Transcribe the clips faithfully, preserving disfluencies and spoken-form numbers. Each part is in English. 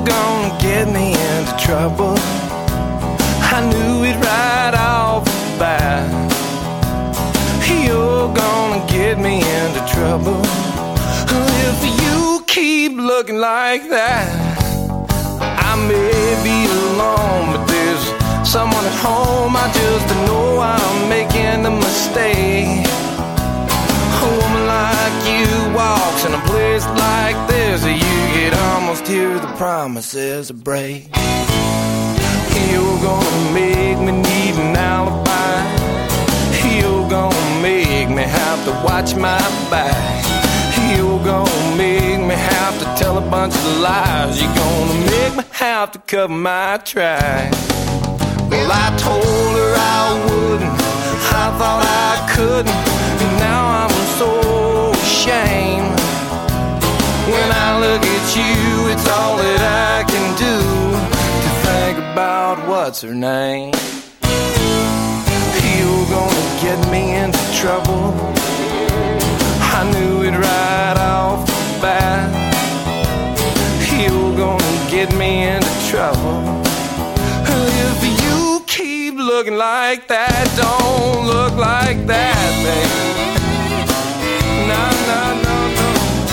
you're gonna get me into trouble. I knew it right off the bat. You're gonna get me into trouble. If you keep looking like that, I may be alone, but there's someone at home. I just know I'm making a mistake. A woman like you walks in a place like this, you could almost hear the promises break. You're gonna make me need an alibi. You're gonna make me have to watch my back. You're gonna make me have to tell a bunch of lies. You're gonna make me have to cover my tracks. Well, I told her I wouldn't, I thought I couldn't, and now I'm so ashamed. When I look at you, it's all that I can do to think about what's her name. You're gonna get me into trouble. I knew it right off the bat. You're gonna get me into trouble. If you keep looking like that, don't look like that, baby. No, no, no, no.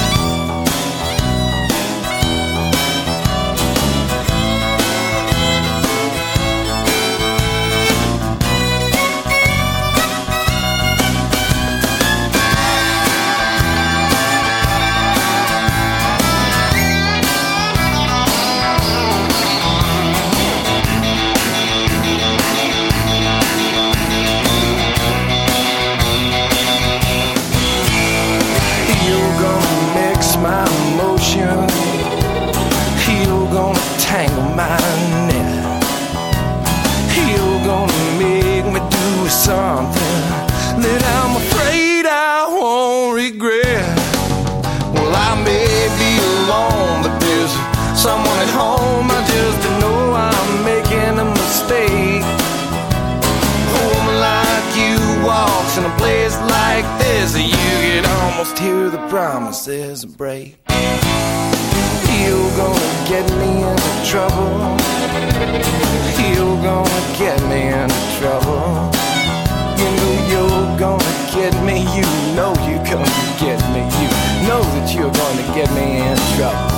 You're gonna tangle my net. You're gonna make me do something that I'm afraid I won't regret. Well, I may be alone, but there's someone at home. I just know I'm making a mistake. A woman like you walks in a place like this, you can almost hear the promises break. You're gonna get me into trouble. You're gonna get me into trouble. You know you're gonna get me. You know you're gonna get me. You know that you're gonna get me in trouble.